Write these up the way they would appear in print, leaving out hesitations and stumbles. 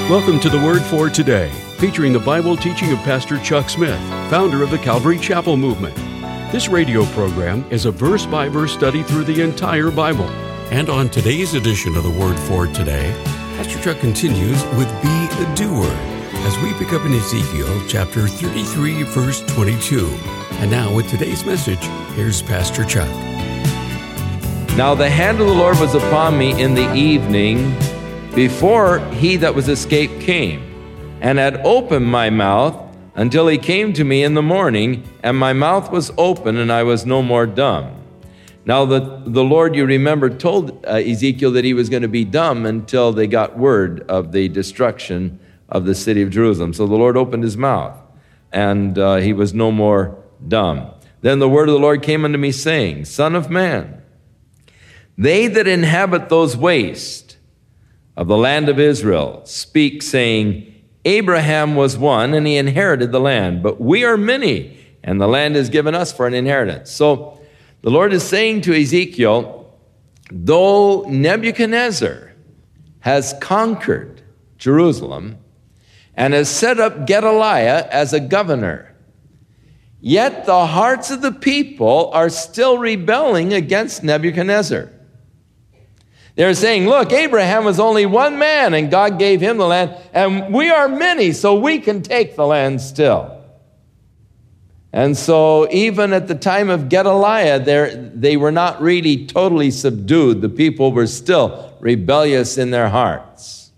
Welcome to the Word for Today, featuring the Bible teaching of Pastor Chuck Smith, founder of the Calvary Chapel Movement. This radio program is a verse-by-verse study through the entire Bible. And on today's edition of the Word for Today, Pastor Chuck continues with Be a Doer, as we pick up in Ezekiel chapter 33, verse 22. And now with today's message, here's Pastor Chuck. Now the hand of the Lord was upon me in the evening, before he that was escaped came, and had opened my mouth until he came to me in the morning, and my mouth was open, and I was no more dumb. Now the Lord, you remember, told Ezekiel that he was going to be dumb until they got word of the destruction of the city of Jerusalem. So the Lord opened his mouth, and he was no more dumb. Then the word of the Lord came unto me, saying, Son of man, they that inhabit those wastes of the land of Israel speak, saying, Abraham was one, and he inherited the land, but we are many, and the land is given us for an inheritance. So the Lord is saying to Ezekiel, though Nebuchadnezzar has conquered Jerusalem and has set up Gedaliah as a governor, yet the hearts of the people are still rebelling against Nebuchadnezzar. They're saying, look, Abraham was only one man, and God gave him the land, and we are many, so we can take the land still. And so even at the time of Gedaliah, they were not really totally subdued. The people were still rebellious in their hearts.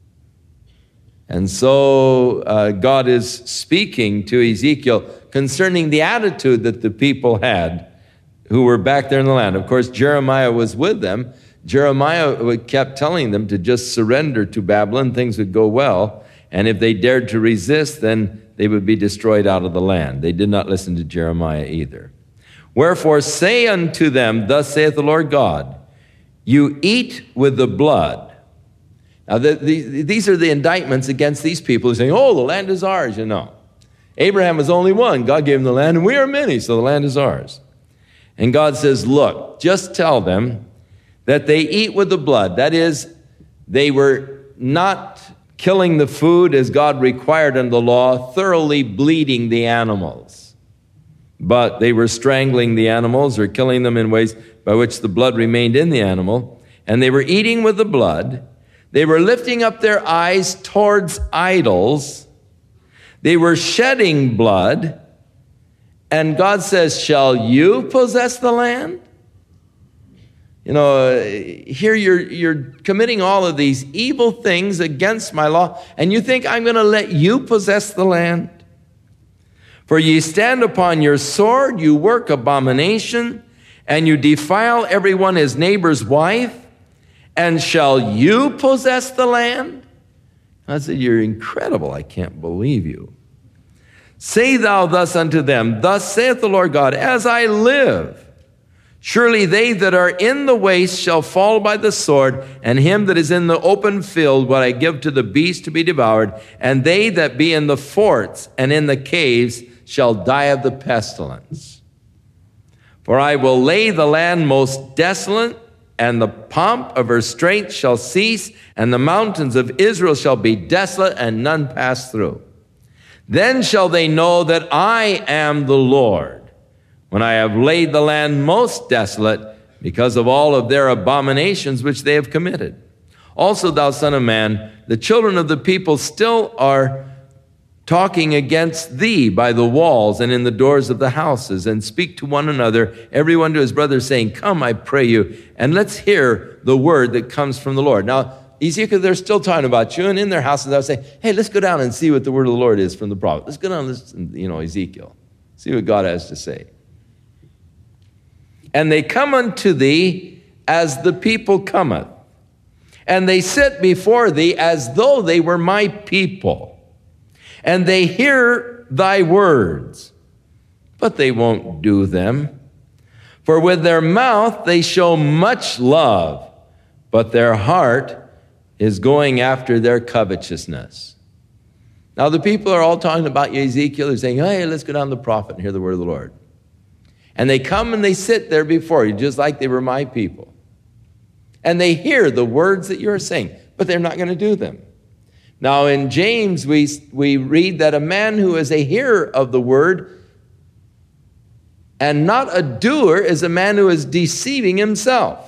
And so God is speaking to Ezekiel concerning the attitude that the people had who were back there in the land. Of course, Jeremiah was with them. Jeremiah kept telling them to just surrender to Babylon, things would go well, and if they dared to resist, then they would be destroyed out of the land. They did not listen to Jeremiah either. Wherefore say unto them, thus saith the Lord God, you eat with the blood. Now these are the indictments against these people who are saying, oh, the land is ours, you know. Abraham was only one. God gave him the land, and we are many, so the land is ours. And God says, look, just tell them that they eat with the blood. That is, they were not killing the food as God required in the law, thoroughly bleeding the animals. But they were strangling the animals or killing them in ways by which the blood remained in the animal. And they were eating with the blood. They were lifting up their eyes towards idols. They were shedding blood. And God says, shall you possess the land? You know, here you're committing all of these evil things against my law, and you think I'm going to let you possess the land? For ye stand upon your sword, you work abomination, and you defile everyone his neighbor's wife, and shall you possess the land? I said, you're incredible. I can't believe you. Say thou thus unto them, thus saith the Lord God, as I live, surely they that are in the waste shall fall by the sword, and him that is in the open field will I give to the beast to be devoured, and they that be in the forts and in the caves shall die of the pestilence. For I will lay the land most desolate, and the pomp of her strength shall cease, and the mountains of Israel shall be desolate, and none pass through. Then shall they know that I am the Lord, when I have laid the land most desolate because of all of their abominations which they have committed. Also, thou son of man, the children of the people still are talking against thee by the walls and in the doors of the houses, and speak to one another, everyone to his brother, saying, come, I pray you, and let's hear the word that comes from the Lord. Now, Ezekiel, they're still talking about you, and in their houses they'll say, hey, let's go down and see what the word of the Lord is from the prophet. Let's go down and listen, Ezekiel, see what God has to say. And they come unto thee as the people cometh, and they sit before thee as though they were my people, and they hear thy words, but they won't do them. For with their mouth they show much love, but their heart is going after their covetousness. Now the people are all talking about you, Ezekiel. They're saying, hey, let's go down to the prophet and hear the word of the Lord. And they come and they sit there before you, just like they were my people. And they hear the words that you're saying, but they're not going to do them. Now in James, we read that a man who is a hearer of the word and not a doer is a man who is deceiving himself.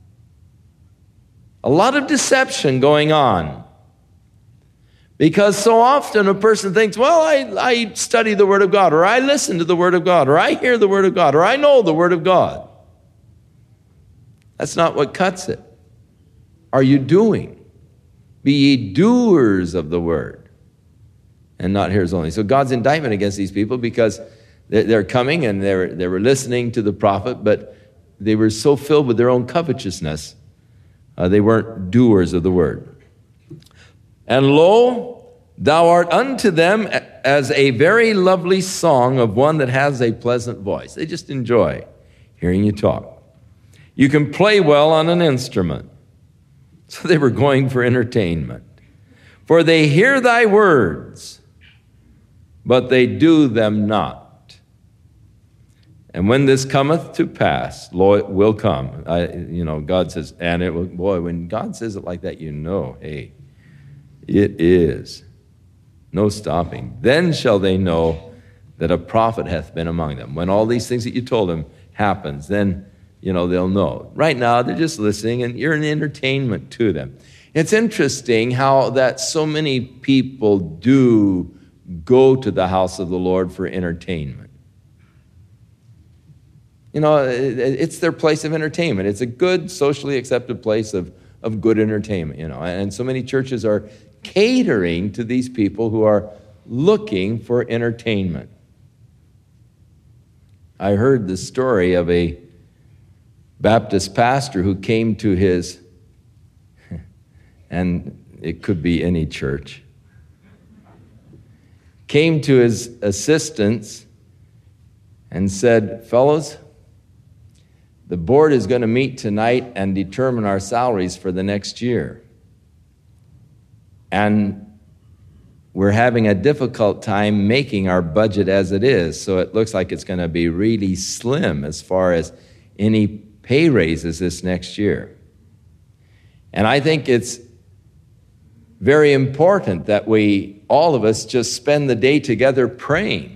A lot of deception going on. Because so often a person thinks, well, I study the Word of God, or I listen to the Word of God, or I hear the Word of God, or I know the Word of God. That's not what cuts it. Are you doing? Be ye doers of the Word, and not hearers only. So God's indictment against these people, because they're coming and they were listening to the prophet, but they were so filled with their own covetousness, they weren't doers of the Word. And lo, thou art unto them as a very lovely song of one that has a pleasant voice. They just enjoy hearing you talk. You can play well on an instrument. So they were going for entertainment. For they hear thy words, but they do them not. And when this cometh to pass, lo, it will come. God says, and it will, boy, when God says it like that, hey, it is no stopping. Then shall they know that a prophet hath been among them. When all these things that you told them happens, then, they'll know. Right now, they're just listening, and you're an entertainment to them. It's interesting how that so many people do go to the house of the Lord for entertainment. It's their place of entertainment. It's a good, socially accepted place of good entertainment, And so many churches are catering to these people who are looking for entertainment. I heard the story of a Baptist pastor who came to his, and it could be any church, came to his assistants and said, fellows, the board is going to meet tonight and determine our salaries for the next year. And we're having a difficult time making our budget as it is, so it looks like it's going to be really slim as far as any pay raises this next year. And I think it's very important that all of us just spend the day together praying.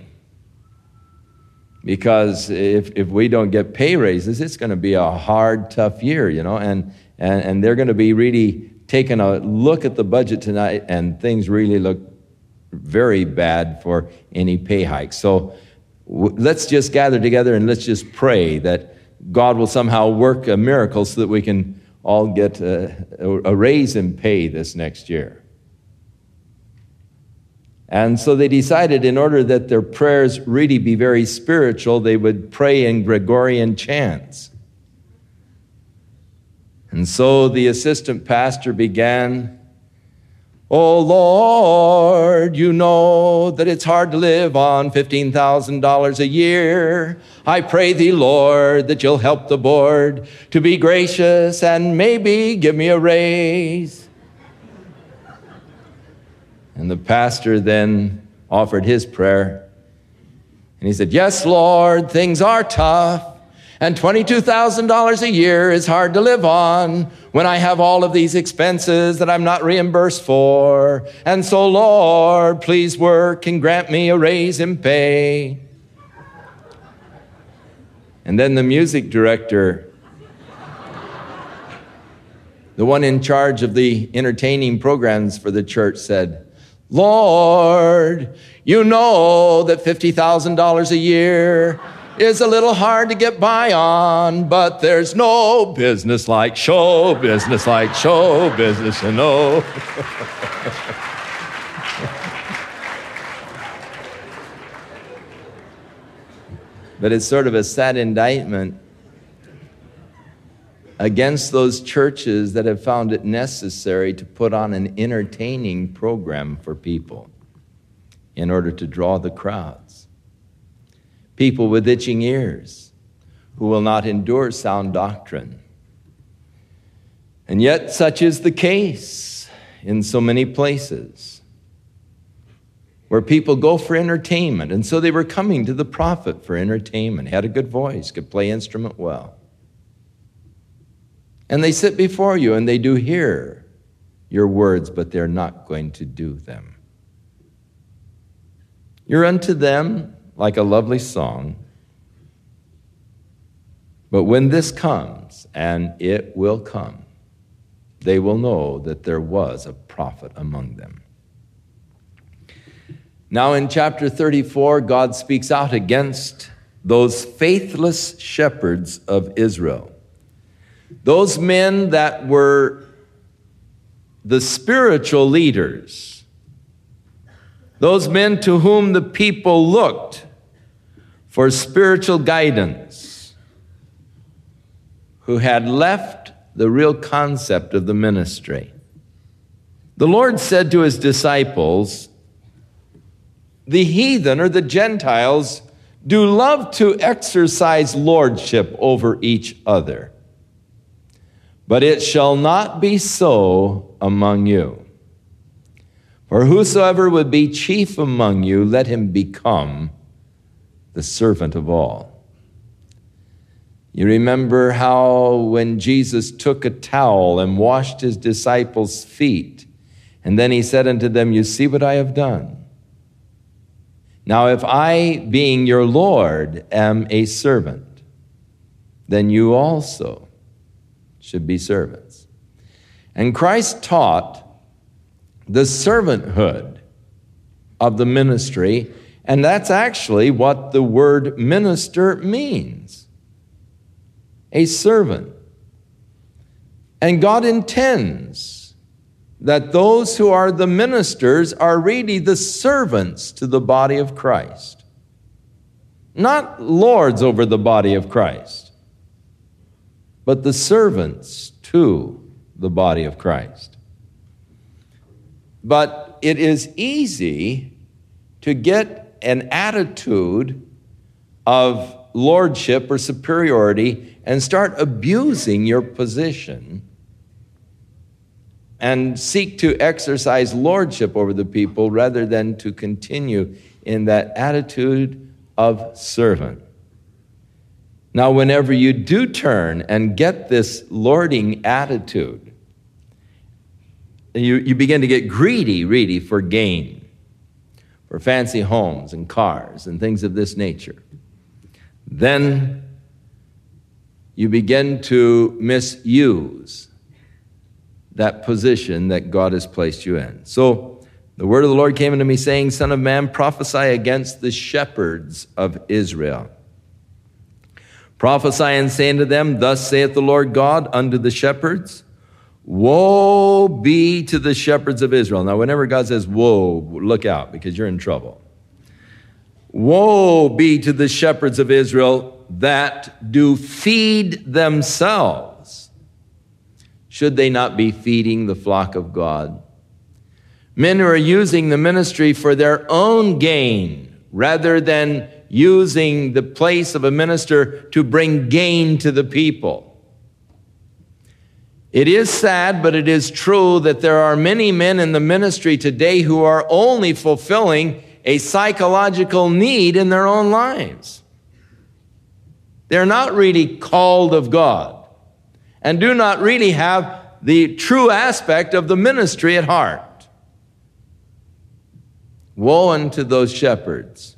Because if we don't get pay raises, it's going to be a hard, tough year, and they're going to be really taking a look at the budget tonight, and things really look very bad for any pay hike. So let's just gather together and let's just pray that God will somehow work a miracle so that we can all get a raise in pay this next year. And so they decided, in order that their prayers really be very spiritual, they would pray in Gregorian chants. And so the assistant pastor began, "Oh Lord, you know that it's hard to live on $15,000 a year. I pray thee, Lord, that you'll help the board to be gracious and maybe give me a raise." And the pastor then offered his prayer. And he said, "Yes, Lord, things are tough. And $22,000 a year is hard to live on when I have all of these expenses that I'm not reimbursed for. And so, Lord, please work and grant me a raise in pay." And then the music director, the one in charge of the entertaining programs for the church, said, "Lord, you know that $50,000 a year is a little hard to get by on, but there's no business like show business, you know." But it's sort of a sad indictment against those churches that have found it necessary to put on an entertaining program for people in order to draw the crowds. People with itching ears who will not endure sound doctrine. And yet such is the case in so many places where people go for entertainment. And so they were coming to the prophet for entertainment. He had a good voice, could play instrument well. And they sit before you and they do hear your words, but they're not going to do them. You're unto them like a lovely song, but when this comes, and it will come, they will know that there was a prophet among them. Now in chapter 34, God speaks out against those faithless shepherds of Israel. Those men that were the spiritual leaders. Those men to whom the people looked for spiritual guidance, who had left the real concept of the ministry. The Lord said to his disciples, the heathen or the Gentiles do love to exercise lordship over each other, but it shall not be so among you. For whosoever would be chief among you, let him become the servant of all. You remember how when Jesus took a towel and washed his disciples' feet, and then he said unto them, you see what I have done? Now if I, being your Lord, am a servant, then you also should be servants. And Christ taught the servanthood of the ministry, and that's actually what the word minister means. A servant. And God intends that those who are the ministers are really the servants to the body of Christ. Not lords over the body of Christ, but the servants to the body of Christ. But it is easy to get an attitude of lordship or superiority and start abusing your position and seek to exercise lordship over the people rather than to continue in that attitude of servant. Now, whenever you do turn and get this lording attitude, you begin to get greedy, really, for gain, for fancy homes and cars and things of this nature. Then you begin to misuse that position that God has placed you in. So the word of the Lord came unto me, saying, Son of man, prophesy against the shepherds of Israel. Prophesy and say unto them, Thus saith the Lord God unto the shepherds, Woe be to the shepherds of Israel. Now, whenever God says woe, look out, because you're in trouble. Woe be to the shepherds of Israel that do feed themselves. Should they not be feeding the flock of God? Men who are using the ministry for their own gain rather than using the place of a minister to bring gain to the people. It is sad, but it is true that there are many men in the ministry today who are only fulfilling a psychological need in their own lives. They're not really called of God and do not really have the true aspect of the ministry at heart. Woe unto those shepherds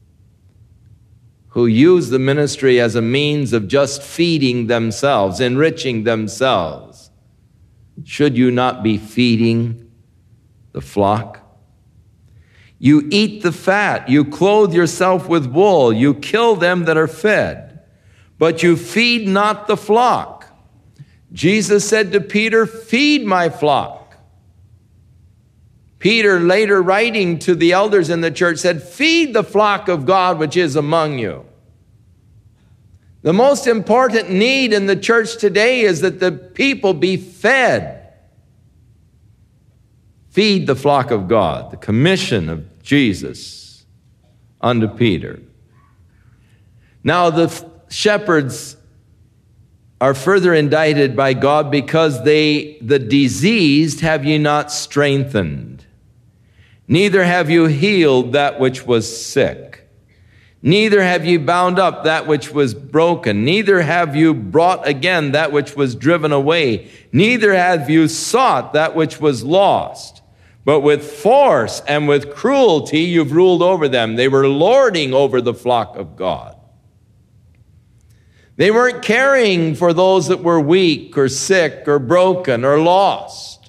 who use the ministry as a means of just feeding themselves, enriching themselves. Should you not be feeding the flock? You eat the fat, you clothe yourself with wool, you kill them that are fed, but you feed not the flock. Jesus said to Peter, Feed my flock. Peter, later writing to the elders in the church, said, Feed the flock of God which is among you. The most important need in the church today is that the people be fed. Feed the flock of God, the commission of Jesus unto Peter. Now the shepherds are further indicted by God because the diseased have ye not strengthened, neither have you healed that which was sick. Neither have ye bound up that which was broken. Neither have you brought again that which was driven away. Neither have you sought that which was lost. But with force and with cruelty you've ruled over them. They were lording over the flock of God. They weren't caring for those that were weak or sick or broken or lost.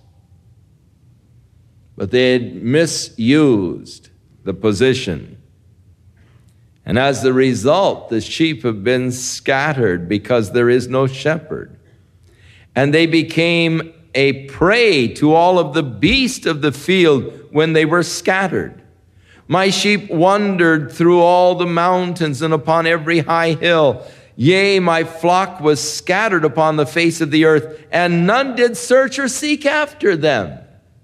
But they had misused the position. And as the result, the sheep have been scattered because there is no shepherd. And they became a prey to all of the beasts of the field when they were scattered. My sheep wandered through all the mountains and upon every high hill. Yea, my flock was scattered upon the face of the earth, and none did search or seek after them.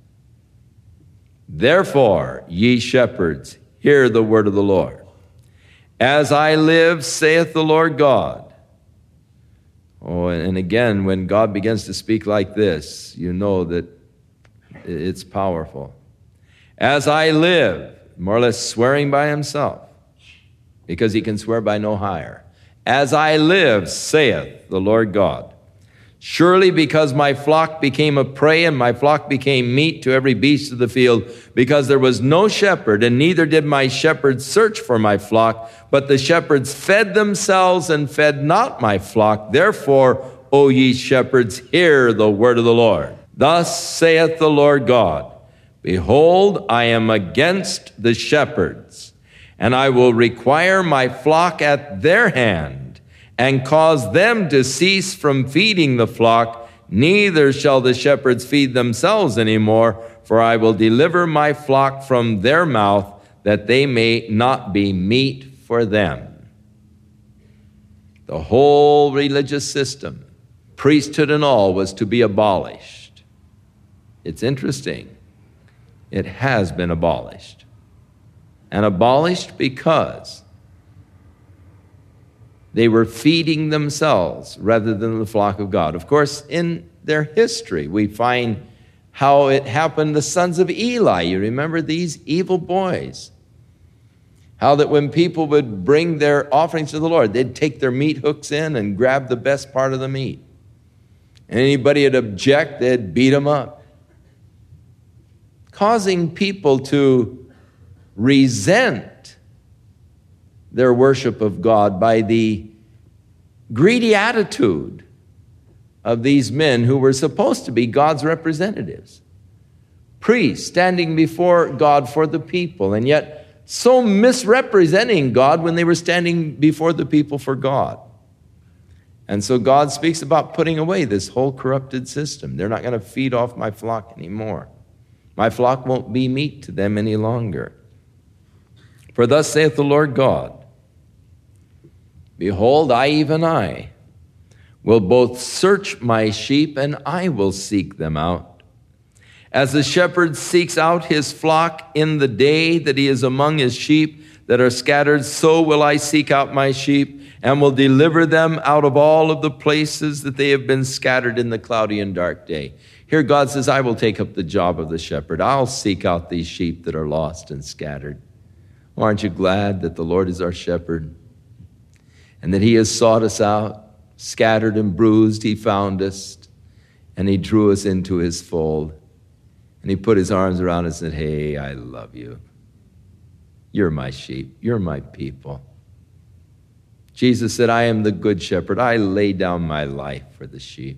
Therefore, ye shepherds, hear the word of the Lord. As I live, saith the Lord God. Oh, and again, when God begins to speak like this, you know that it's powerful. As I live, more or less swearing by himself, because he can swear by no higher. As I live, saith the Lord God. Surely because my flock became a prey and my flock became meat to every beast of the field, because there was no shepherd, and neither did my shepherds search for my flock, but the shepherds fed themselves and fed not my flock. Therefore, O ye shepherds, hear the word of the Lord. Thus saith the Lord God, behold, I am against the shepherds, and I will require my flock at their hand, and cause them to cease from feeding the flock, neither shall the shepherds feed themselves any more, for I will deliver my flock from their mouth, that they may not be meat for them. The whole religious system, priesthood and all, was to be abolished. It's interesting. It has been abolished. And abolished because they were feeding themselves rather than the flock of God. Of course, in their history, we find how it happened. The sons of Eli, you remember these evil boys? How that when people would bring their offerings to the Lord, they'd take their meat hooks in and grab the best part of the meat. And anybody would object, they'd beat them up. Causing people to resent their worship of God by the greedy attitude of these men who were supposed to be God's representatives. Priests standing before God for the people, and yet so misrepresenting God when they were standing before the people for God. And so God speaks about putting away this whole corrupted system. They're not going to feed off my flock anymore. My flock won't be meat to them any longer. For thus saith the Lord God, behold, I, even I, will both search my sheep, and I will seek them out. As the shepherd seeks out his flock in the day that he is among his sheep that are scattered, so will I seek out my sheep, and will deliver them out of all of the places that they have been scattered in the cloudy and dark day. Here God says, I will take up the job of the shepherd. I'll seek out these sheep that are lost and scattered. Well, aren't you glad that the Lord is our shepherd? And that he has sought us out, scattered and bruised, he found us, and he drew us into his fold. And he put his arms around us and said, hey, I love you. You're my sheep. You're my people. Jesus said, I am the good shepherd. I lay down my life for the sheep.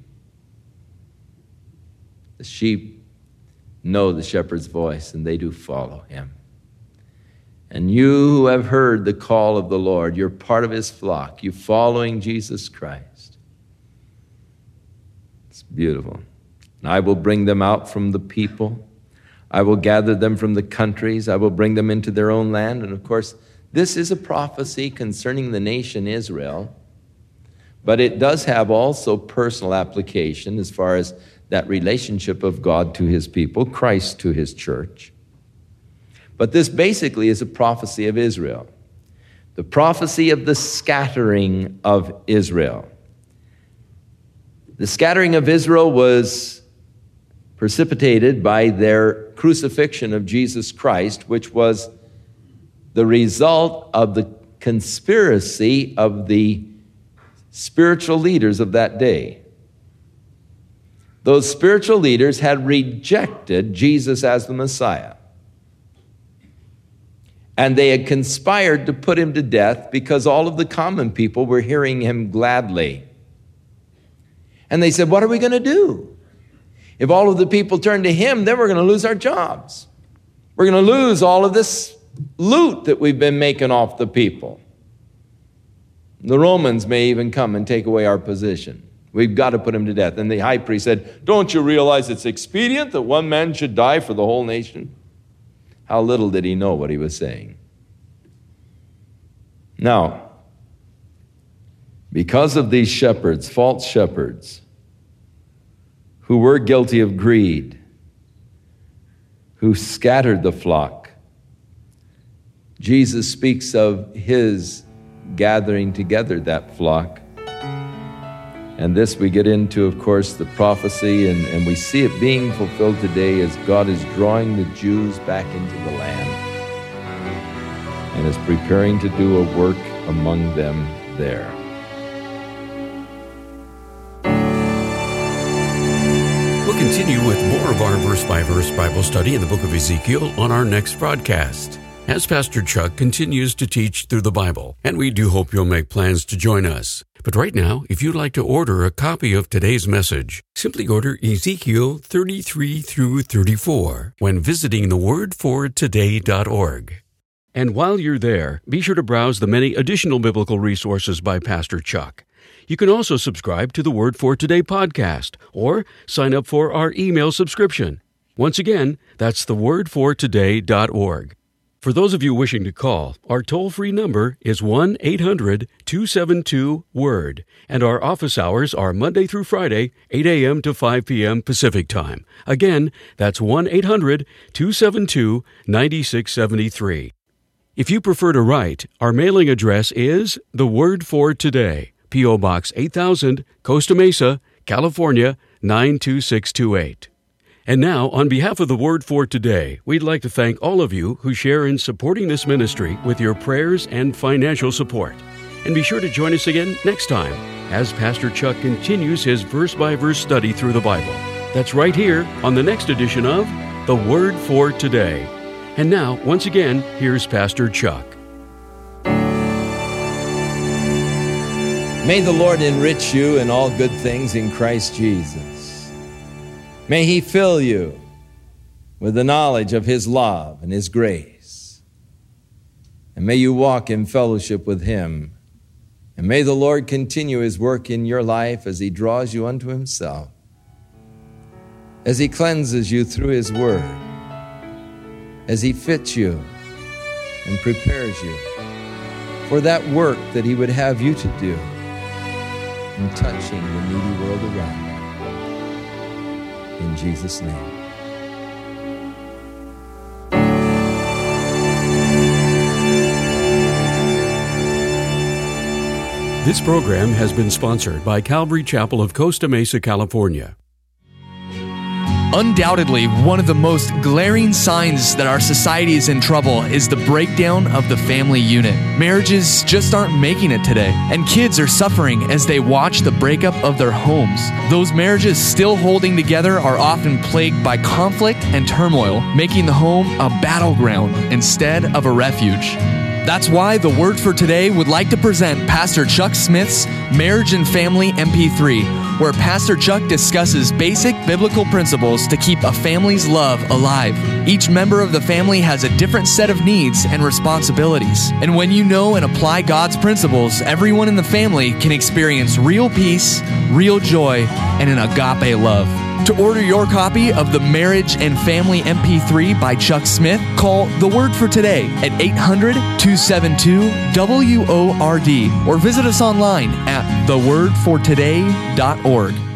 The sheep know the shepherd's voice, and they do follow him. And you who have heard the call of the Lord, you're part of his flock. You're following Jesus Christ. It's beautiful. And I will bring them out from the people. I will gather them from the countries. I will bring them into their own land. And of course, this is a prophecy concerning the nation Israel. But it does have also personal application as far as that relationship of God to his people, Christ to his church. But this basically is a prophecy of Israel. The prophecy of the scattering of Israel. The scattering of Israel was precipitated by their crucifixion of Jesus Christ, which was the result of the conspiracy of the spiritual leaders of that day. Those spiritual leaders had rejected Jesus as the Messiah. And they had conspired to put him to death because all of the common people were hearing him gladly. And they said, what are we going to do? If all of the people turn to him, then we're going to lose our jobs. We're going to lose all of this loot that we've been making off the people. The Romans may even come and take away our position. We've got to put him to death. And the high priest said, don't you realize it's expedient that one man should die for the whole nation? How little did he know what he was saying. Now, because of these shepherds, false shepherds, who were guilty of greed, who scattered the flock, Jesus speaks of his gathering together that flock. And this we get into, of course, the prophecy, and we see it being fulfilled today as God is drawing the Jews back into the land and is preparing to do a work among them there. We'll continue with more of our verse-by-verse Bible study in the book of Ezekiel on our next broadcast, as Pastor Chuck continues to teach through the Bible, and we do hope you'll make plans to join us. But right now, if you'd like to order a copy of today's message, simply order Ezekiel 33 through 34 when visiting thewordfortoday.org. And while you're there, be sure to browse the many additional biblical resources by Pastor Chuck. You can also subscribe to the Word for Today podcast or sign up for our email subscription. Once again, that's thewordfortoday.org. For those of you wishing to call, our toll-free number is 1-800-272-WORD, and our office hours are Monday through Friday, 8 a.m. to 5 p.m. Pacific Time. Again, that's 1-800-272-9673. If you prefer to write, our mailing address is The Word for Today, P.O. Box 8000, Costa Mesa, California, 92628. And now, on behalf of the Word for Today, we'd like to thank all of you who share in supporting this ministry with your prayers and financial support. And be sure to join us again next time as Pastor Chuck continues his verse-by-verse study through the Bible. That's right here on the next edition of The Word for Today. And now, once again, here's Pastor Chuck. May the Lord enrich you in all good things in Christ Jesus. May he fill you with the knowledge of his love and his grace. And may you walk in fellowship with him. And may the Lord continue his work in your life as he draws you unto himself, as he cleanses you through his word, as he fits you and prepares you for that work that he would have you to do in touching the needy world around you. In Jesus' name. This program has been sponsored by Calvary Chapel of Costa Mesa, California. Undoubtedly, one of the most glaring signs that our society is in trouble is the breakdown of the family unit. Marriages just aren't making it today, and kids are suffering as they watch the breakup of their homes. Those marriages still holding together are often plagued by conflict and turmoil, making the home a battleground instead of a refuge. That's why the Word for Today would like to present Pastor Chuck Smith's Marriage and Family MP3, where Pastor Chuck discusses basic biblical principles to keep a family's love alive. Each member of the family has a different set of needs and responsibilities. And when you know and apply God's principles, everyone in the family can experience real peace, real joy, and an agape love. To order your copy of the Marriage and Family MP3 by Chuck Smith, call The Word for Today at 800-272-WORD or visit us online at thewordfortoday.org.